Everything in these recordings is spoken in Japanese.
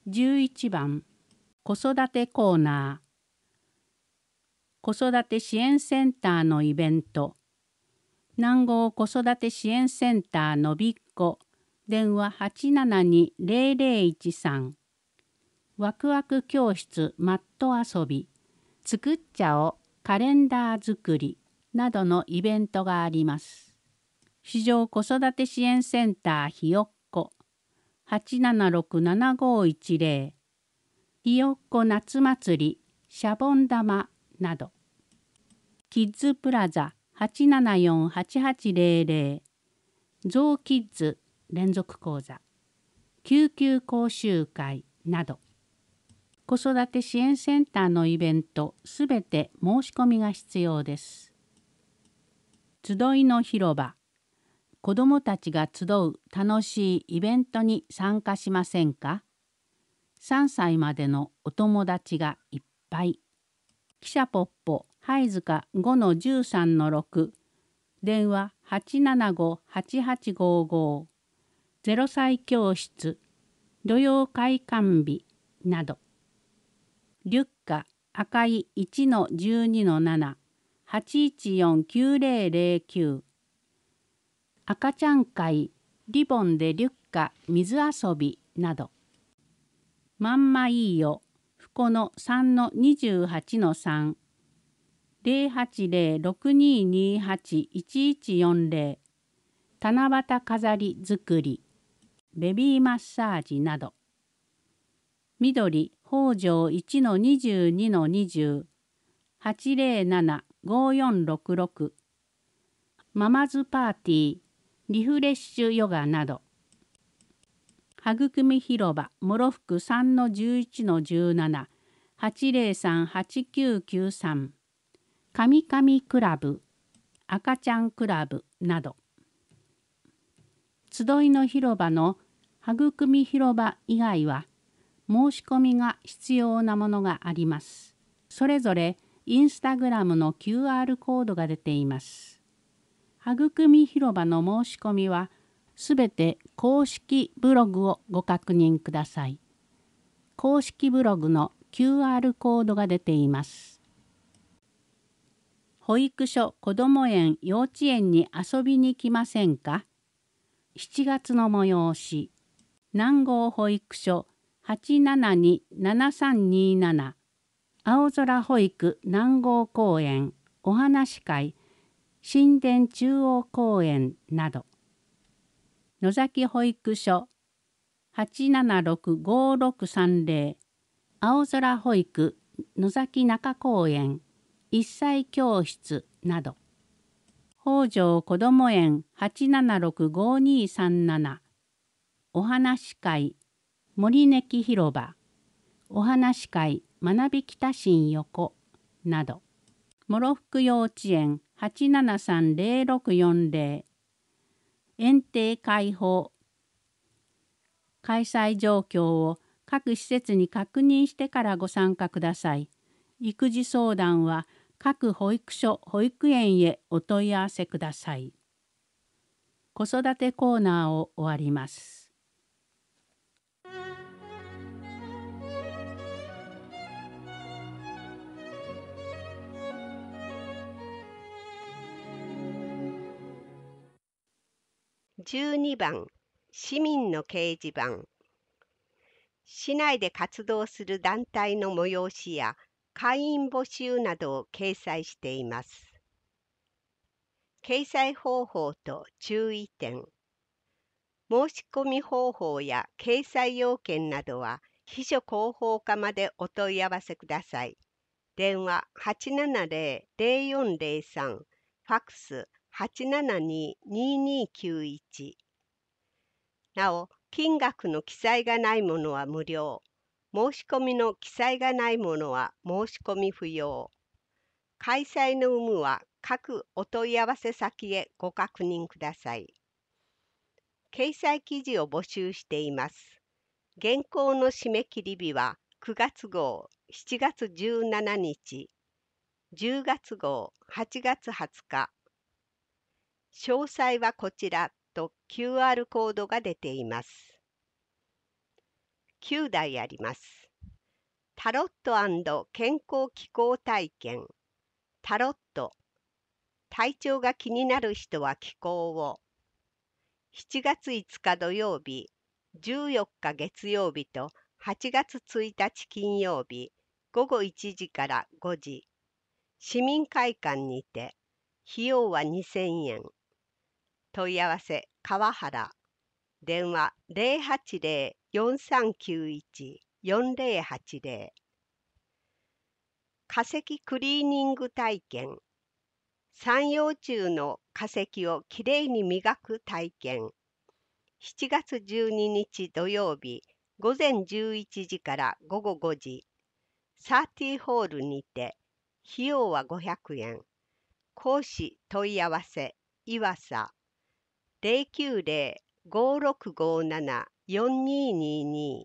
11番子育てコーナー。子育て支援センターのイベント。南郷子育て支援センターのびっこ。電話872-0013。ワクワク教室マット遊び。作っちゃおカレンダー作りなどのイベントがあります。市場子育て支援センターひよっこ。876-7510。ひよっこ夏祭り、シャボン玉など。キッズプラザ874-8800。ゾウキッズ連続講座。救急講習会など。子育て支援センターのイベントすべて申し込みが必要です。集いの広場。子どもたちが集う楽しいイベントに参加しませんか？3歳までのお友達がいっぱい。汽車ポッポはいずか5-13-6。電話875-8855。0歳教室。土曜開館日など。リュッカ赤い1-12-7。814-9009。赤ちゃん会リボンでリュッカ水遊びなど。まんまいいよ、ふこの3-28-3、080-6228-1140、七夕飾り作り、ベビーマッサージなど。緑、北条1-22-20、807-5466、ママズパーティー、リフレッシュヨガなど。はぐくみ広場、もろふく3-11-17、803-8993、かみかみクラブ、赤ちゃんクラブなど。集いの広場のはぐくみ広場以外は、申し込みが必要なものがあります。それぞれインスタグラムの QR コードが出ています。はぐくみ広場の申し込みは、すべて公式ブログをご確認ください。公式ブログの QR コードが出ています。保育所、こども園、幼稚園に遊びに来ませんか？7月の催し。南郷保育所 872-7327。青空保育南郷公園、お話会、新田中央公園など。野崎保育所 876-5630。青空保育野崎中公園、一歳教室など。北条こども園 876-5237。お話会森根木広場、お話会学び北新横など。諸福幼稚園 873-0640。園庭開放。開催状況を各施設に確認してからご参加ください。育児相談は各保育所、保育園へお問い合わせください。子育てコーナーを終わります。 12番、市民の掲示板。市内で活動する団体の催しや会員募集などを掲載しています。掲載方法と注意点。申し込み方法や掲載要件などは秘書広報課までお問い合わせください。電話870-0403、ファックス872-2291。なお、金額の記載がないものは無料。申し込みの記載がないものは申し込み不要。開催の有無は各お問い合わせ先へご確認ください。掲載記事を募集しています。現行の締め切り日は9月号7月17日、10月号8月20日。詳細はこちらと QR コードが出ています。 9台あります。タロット&健康気候体験。タロット。体調が気になる人は気候を。7月5日土曜日、14日月曜日と8月1日金曜日、午後1時から5時。市民会館にて、費用は2000円。問い合わせ、川原。電話080-4391-4080。化石クリーニング体験。三葉虫の化石をきれいに磨く体験。7月12日土曜日、午前11時から午後5時。サーティホールにて、費用は500円。講師問い合わせ、岩佐。090-5657-4222。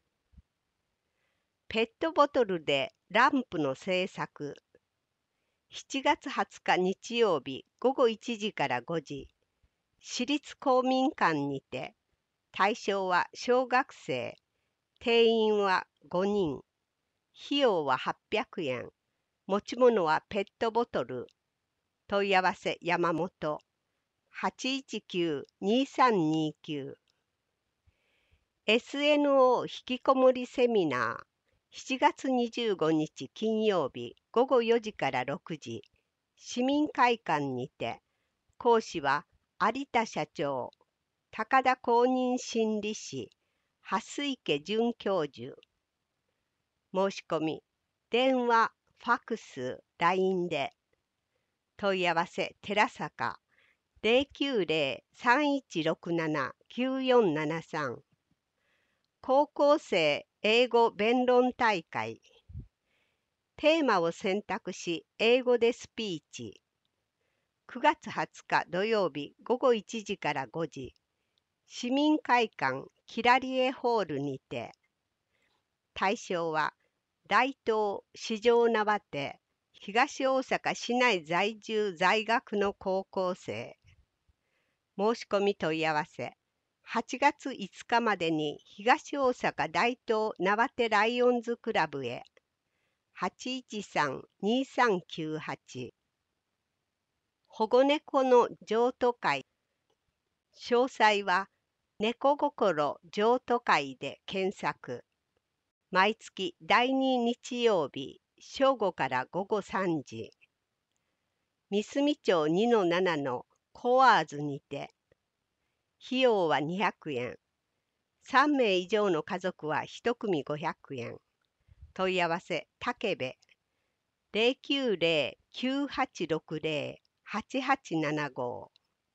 ペットボトルでランプの製作。7月20日日曜日午後1時から5時。私立公民館にて、対象は小学生。定員は5人。費用は800円。持ち物はペットボトル。問い合わせ山本。819-2329。SNO 引きこもりセミナー。7月25日金曜日午後4時から6時。市民会館にて。講師は有田社長。高田公認心理師。蓮池准教授。申し込み。電話、ファクス、LINE で。問い合わせ寺坂。090-3167-9473。高校生英語弁論大会。テーマを選択し、英語でスピーチ。9月20日土曜日午後1時から5時。市民会館キラリエホールにて。対象は、大東四条縄手、東大阪市内在住在学の高校生。申し込み問い合わせ。8月5日までに東大阪大東縄手ライオンズクラブへ。813-2398。保護猫の譲渡会。詳細は、猫心譲渡会で検索。毎月第2日曜日、正午から午後3時。三隅町2-7のコアーズにて。費用は200円。3名以上の家族は1組500円。問い合わせ、武部。090-9860-8875。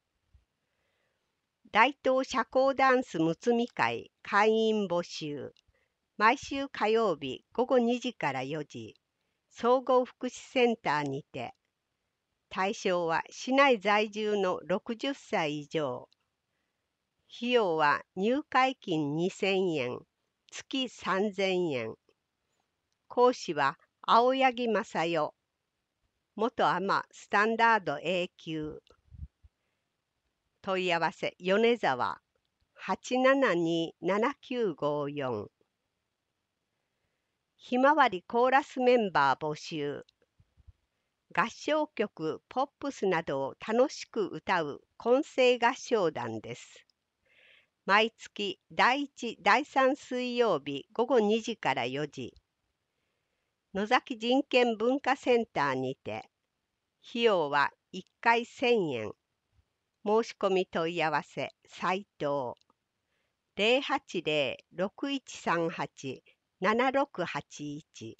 大東社交ダンスむつみ会会員募集。毎週火曜日午後2時から4時。総合福祉センターにて。対象は市内在住の60歳以上。費用は入会金2000円、月3000円。講師は青柳正代。元アマスタンダード A 級。問い合わせ米沢。872-7954。ひまわりコーラスメンバー募集。合唱曲、ポップスなどを楽しく歌う混声合唱団です。毎月第1、第3水曜日午後2時から4時。野崎人権文化センターにて。費用は1回1000円。申し込み問い合わせ、斉藤。080-6138-7681。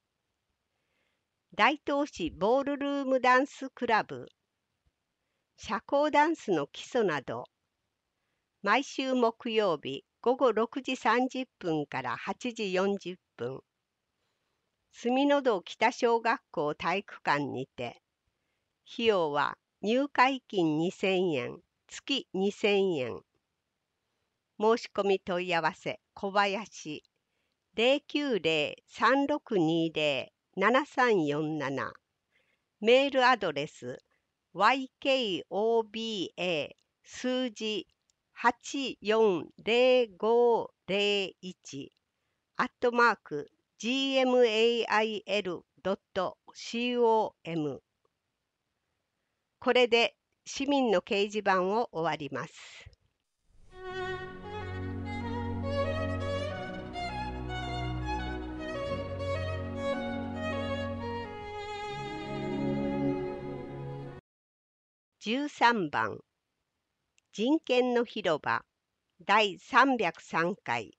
大東市ボールルームダンスクラブ。社交ダンスの基礎など。毎週木曜日午後6時30分から8時40分。住の堂北小学校体育館にて。費用は入会金2000円、月2000円。申し込み問い合わせ、小林。090-3620-7347。メールアドレス、ykoba 数字840501 @gmail.com。これで市民の掲示板を終わります。13番人権の広場第303回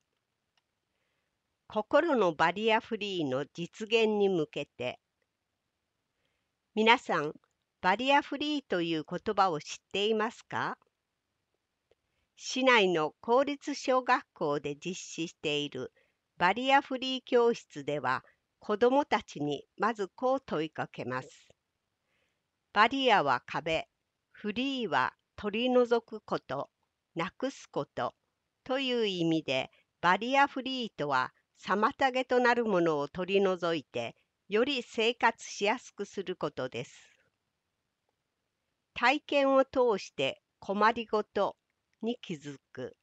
心のバリアフリーの実現に向けて。皆さん、バリアフリーという言葉を知っていますか？市内の公立小学校で実施しているバリアフリー教室では、子どもたちにまずこう問いかけます。バリアは壁、フリーは取り除くこと、なくすことという意味で、バリアフリーとは妨げとなるものを取り除いて、より生活しやすくすることです。体験を通して困りごとに気づく。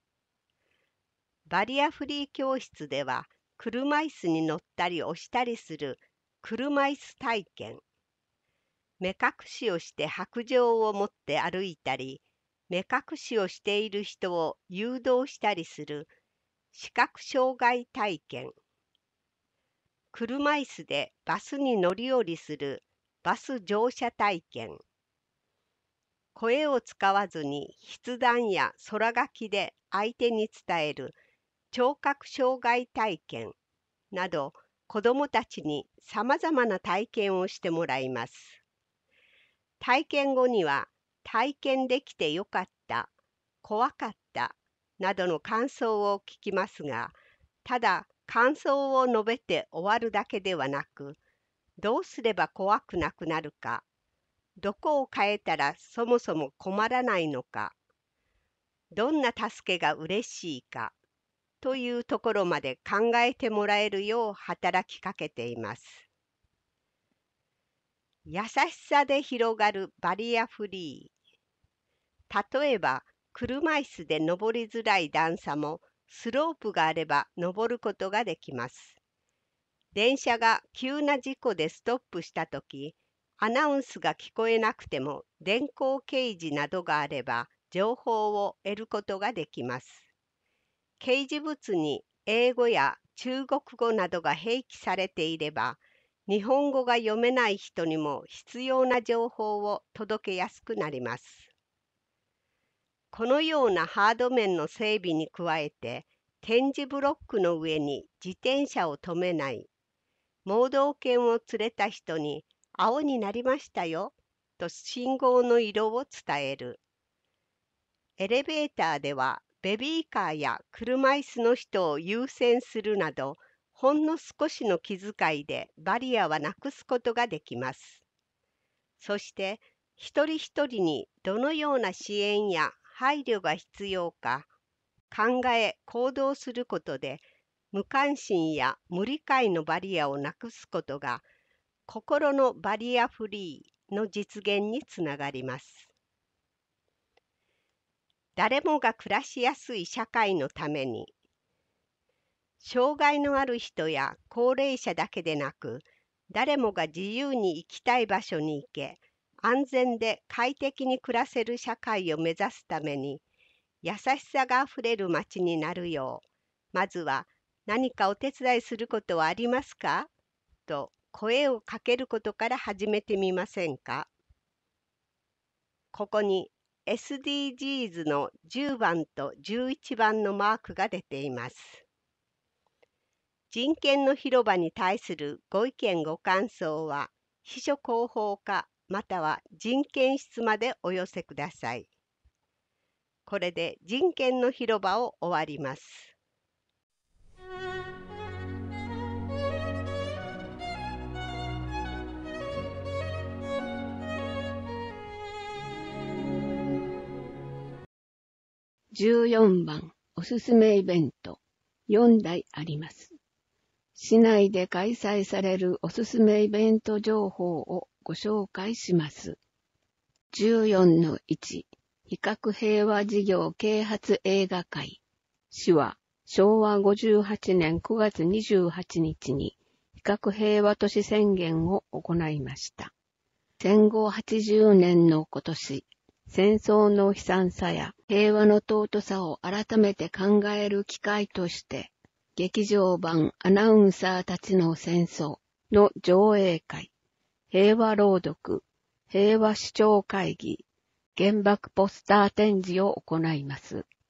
バリアフリー教室では、車椅子に乗ったり押したりする車椅子体験、目隠しをして白杖を持って歩いたり、目隠しをしている人を誘導したりする視覚障害体験、車椅子でバスに乗り降りするバス乗車体験、声を使わずに筆談や空書きで相手に伝える聴覚障害体験など、子どもたちにさまざまな体験をしてもらいます。体験後には、体験できてよかった、怖かったなどの感想を聞きますが、ただ感想を述べて終わるだけではなく、どうすれば怖くなくなるか、どこを変えたらそもそも困らないのか、どんな助けが嬉しいかというところまで考えてもらえるよう働きかけています。優しさで広がるバリアフリー。例えば、車椅子で登りづらい段差もスロープがあれば登ることができます。電車が急な事故でストップしたとき、アナウンスが聞こえなくても電光掲示などがあれば情報を得ることができます。掲示物に英語や中国語などが併記されていれば、日本語が読めない人にも必要な情報を届けやすくなります。このようなハード面の整備に加えて、点字ブロックの上に自転車を止めない、盲導犬を連れた人に青になりましたよと信号の色を伝える。エレベーターではベビーカーや車椅子の人を優先するなど、ほんの少しの気遣いでバリアはなくすことができます。そして一人一人にどのような支援や配慮が必要か考え行動することで、無関心や無理解のバリアをなくすことが、心のバリアフリーの実現につながります。誰もが暮らしやすい社会のために、障害のある人や高齢者だけでなく、誰もが自由に行きたい場所に行け、安全で快適に暮らせる社会を目指すために、優しさがあふれる街になるよう、まずは何かお手伝いすることはありますかと声をかけることから始めてみませんか。ここに SDGs の10番と11番のマークが出ています。人権の広場に対するご意見ご感想は、秘書広報課または人権室までお寄せください。これで人権の広場を終わります。 14番おすすめイベント4題あります。市内で開催されるおすすめイベント情報をご紹介します。14-1 比較平和事業啓発映画会。市は昭和58年9月28日に非核平和都市宣言を行いました。戦後80年の今年、戦争の悲惨さや平和の尊さを改めて考える機会として、劇場版アナウンサーたちの戦争の上映会、平和朗読、平和主張会議、原爆ポスター展示を行います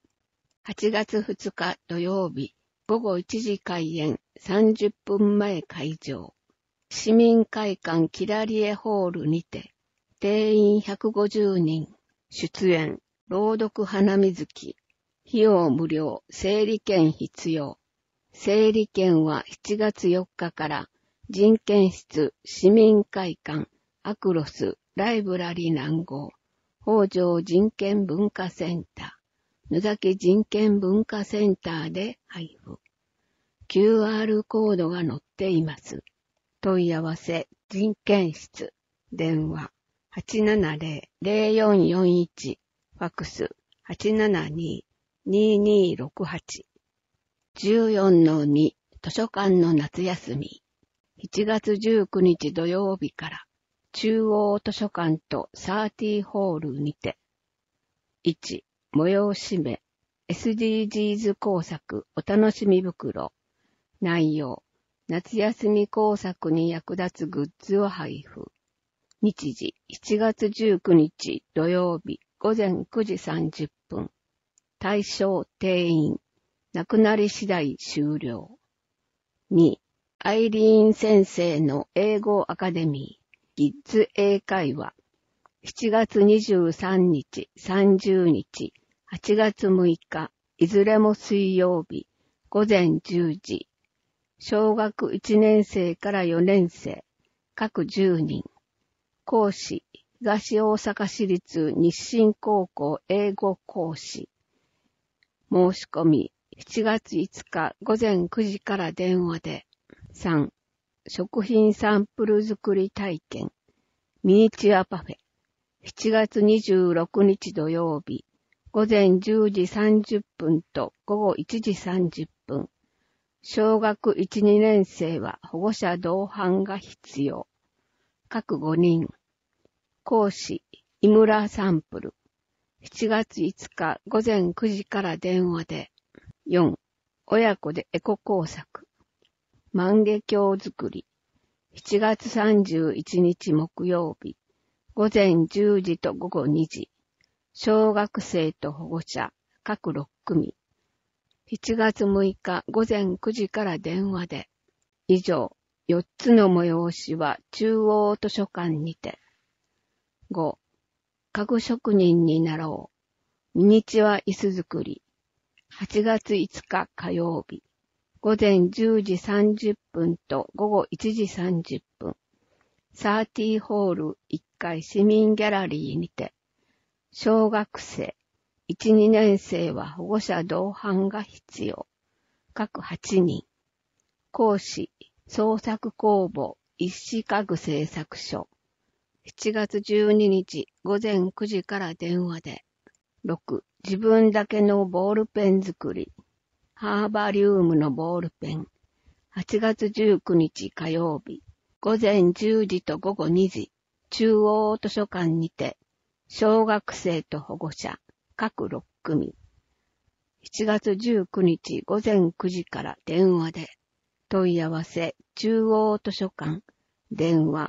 。8月2日土曜日、午後1時開演、30分前開場。市民会館キラリエホールにて、定員150人、出演、朗読花水木、費用無料、整理券必要。整理券は7月4日から人権室、市民会館、アクロス、ライブラリ南郷、北条人権文化センター、野崎人権文化センターで配布。QR コードが載っています。問い合わせ、人権室、電話、870-0441、ファクス、872-2268。14-2、図書館の夏休み。7月19日土曜日から、中央図書館とサーティホールにて。1、催し目、SDGs 工作お楽しみ袋。内容、夏休み工作に役立つグッズを配布。日時、7月19日土曜日午前9時30分。対象定員。なくなり次第終了。2、アイリーン先生の英語アカデミー。キッズ英会話。7月23日、30日、8月6日、いずれも水曜日、午前10時。小学1年生から4年生、各10人。講師、東大阪市立日清高校英語講師。申し込み、7月5日午前9時から電話で。3、食品サンプル作り体験。ミニチュアパフェ。7月26日土曜日、午前10時30分と午後1時30分。小学1、2年生は保護者同伴が必要。各5人。講師、井村サンプル。7月5日午前9時から電話で。4、親子でエコ工作。万華鏡作り。7月31日木曜日。午前10時と午後2時。小学生と保護者、各6組。7月6日午前9時から電話で。以上、4つの催しは中央図書館にて。5、家具職人になろう。ミニチュア椅子作り。8月5日火曜日。午前10時30分と午後1時30分。サーティホール1階市民ギャラリーにて。小学生、1、2年生は保護者同伴が必要。各8人。講師、創作工房一子家具製作所。7月12日午前9時から電話で。6、自分だけのボールペン作り。ハーバリウムのボールペン。8月19日火曜日。午前10時と午後2時。中央図書館にて。小学生と保護者。各6組。7月19日午前9時から電話で。問い合わせ中央図書館。電話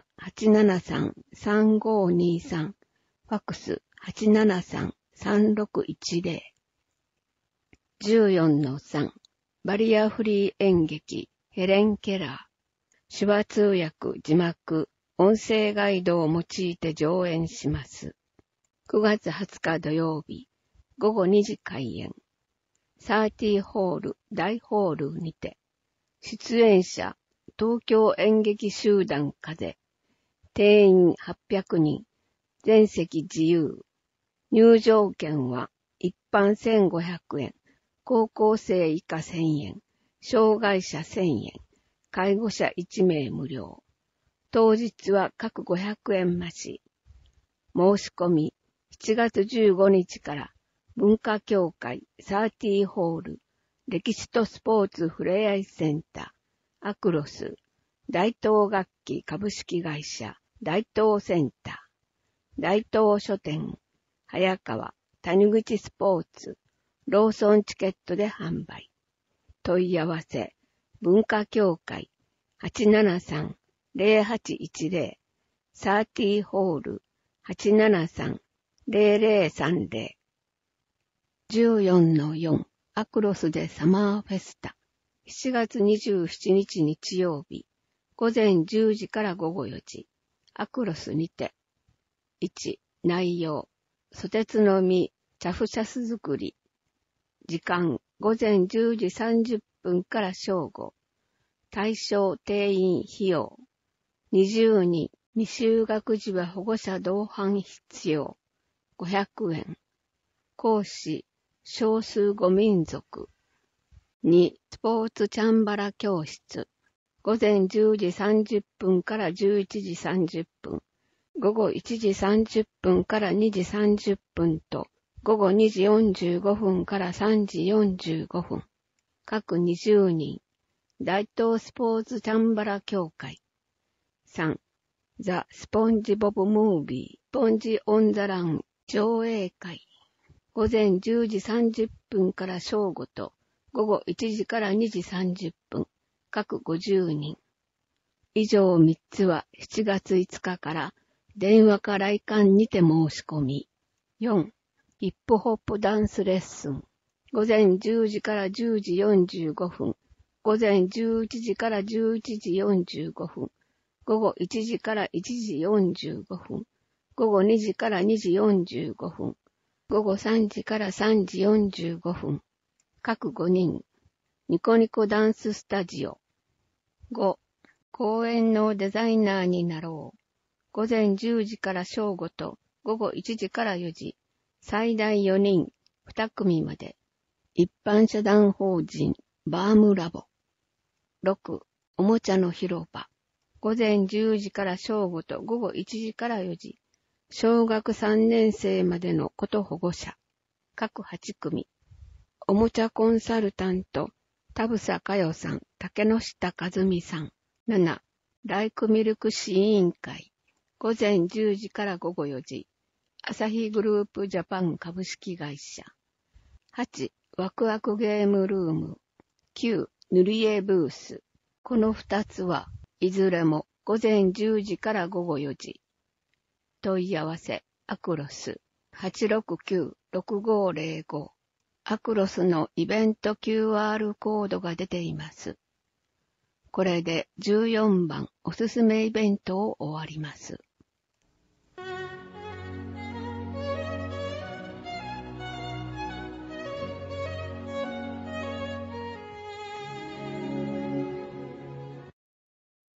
873-3523。ファクス 873-3610。14-3 バリアフリー演劇ヘレン・ケラー。手話通訳字幕音声ガイドを用いて上演します。9月20日土曜日午後2時開演。サーティホール大ホールにて。出演者東京演劇集団風。定員800人。全席自由。入場券は一般1500円。高校生以下1000円。障害者1000円。介護者1名無料。当日は各500円増し。申し込み7月15日から文化協会サーティホール歴史とスポーツふれあいセンター、アクロス、大東楽器株式会社、大東センター、大東書店、早川、谷口スポーツ、ローソンチケットで販売。問い合わせ、文化協会、873-0810、30ホール、873-0030。14-4、アクロスでサマーフェスタ。7月27日日曜日、午前10時から午後4時、アクロスにて。1、内容、ソテツの実、チャフシャス作り。時間、午前10時30分から正午。対象定員費用。20人、未就学児は保護者同伴必要。500円。講師、少数5民族。2、スポーツチャンバラ教室。午前10時30分から11時30分。午後1時30分から2時30分と、午後2時45分から3時45分。各20人。大東スポーツチャンバラ協会。3. ザ・スポンジボブ・ムービー、スポンジ・オン・ザ・ラン上映会。午前10時30分から正午と、午後1時から2時30分。各50人。以上3つは7月5日から電話か来館にて申し込み。4. ヒップホップダンスレッスン。午前10時から10時45分。午前11時から11時45分。午後1時から1時45分。午後2時から2時45分。午後3時から3時45分。各5人。ニコニコダンススタジオ。5. 公演のデザイナーになろう。午前10時から正午と午後1時から4時。最大4人、2組まで。一般社団法人バームラボ。6. おもちゃの広場。午前10時から正午と午後1時から4時。小学3年生までの子と保護者。各8組。おもちゃコンサルタント、田房佳代さん、竹之下和美さん。7. ライクミルク市委員会。午前10時から午後4時。朝日グループジャパン株式会社。8. ワクワクゲームルーム。9. 塗り絵ブース。この2つはいずれも午前10時から午後4時。問い合わせ、アクロス 869-6505。アクロスのイベント QR コードが出ています。これで14番おすすめイベントを終わります。